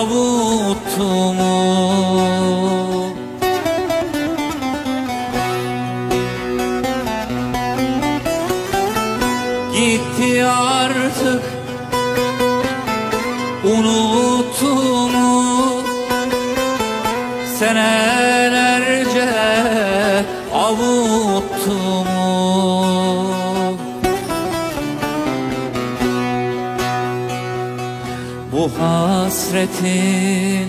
avuttu mu? Gitti artık, unuttu mu? Senelerce avuttu mu? Bu hasretin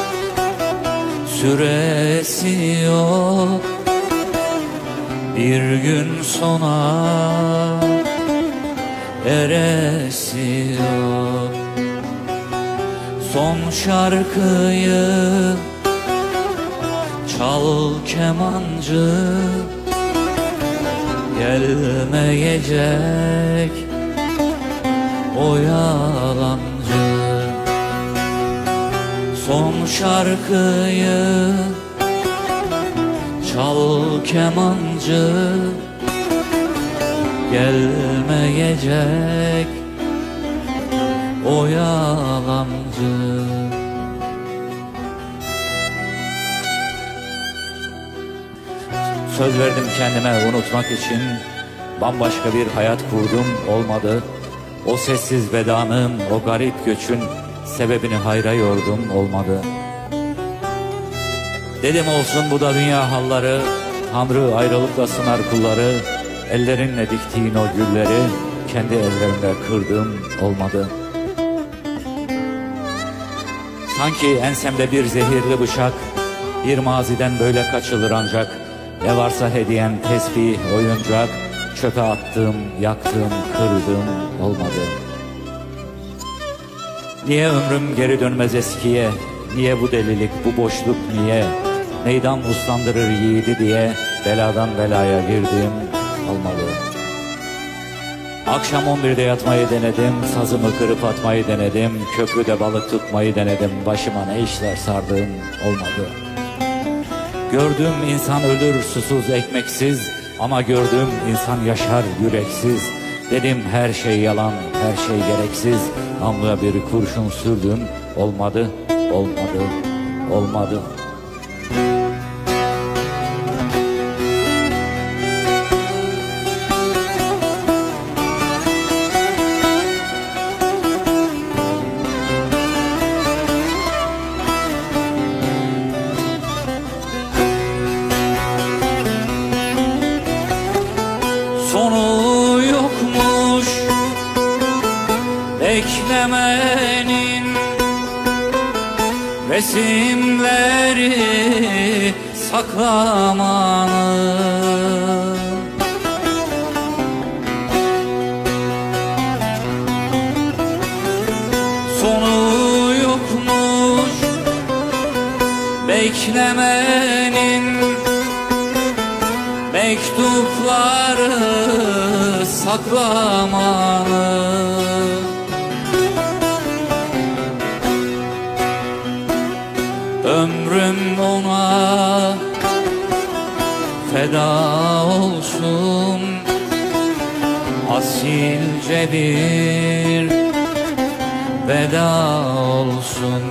süresi yok, bir gün sona eresi yok. Son şarkıyı çal kemancı, gelmeyecek o yalancı. Son şarkıyı çal kemancı, gelmeyecek o yalancı. Söz verdim kendime unutmak için, bambaşka bir hayat kurdum, olmadı. O sessiz vedanın, o garip göçün sebebini hayra yordum, olmadı. Dedim olsun bu da dünya halları, Tanrı ayrılıkla sınar kulları. Ellerinle diktiğin o gülleri kendi ellerimle kırdım, olmadı. Sanki ensemde bir zehirli bıçak, bir maziden böyle kaçılır ancak. Ne varsa hediyen tesbih, oyuncak, çöpe attım, yaktım, kırdım, olmadı. Niye ömrüm geri dönmez eskiye? Niye bu delilik, bu boşluk niye? Meydan uslandırır yiğidi diye beladan belaya girdim, olmalı. Akşam 11'de yatmayı denedim, sazımı kırıp atmayı denedim, köprüde balık tutmayı denedim, başıma ne işler sardım, olmadı. Gördüm insan ölür susuz ekmeksiz, ama gördüm insan yaşar yüreksiz. Dedim her şey yalan, her şey gereksiz, namluya bir kurşun sürdüm, olmadı, olmadı, olmadı. Sonu yokmuş beklemenin, resimleri saklamanın. Sonu yokmuş beklemenin, mektupları saklamanın. Ömrüm ona feda olsun, asilce bir veda olsun.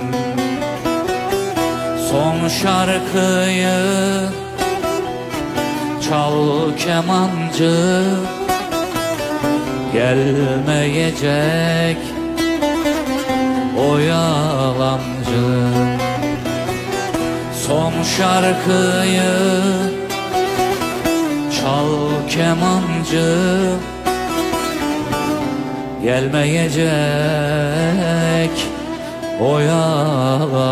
Son şarkıyı çal kemancı, gelmeyecek o yalancı. Son şarkıyı çal kemancı, gelmeyecek o yalancı.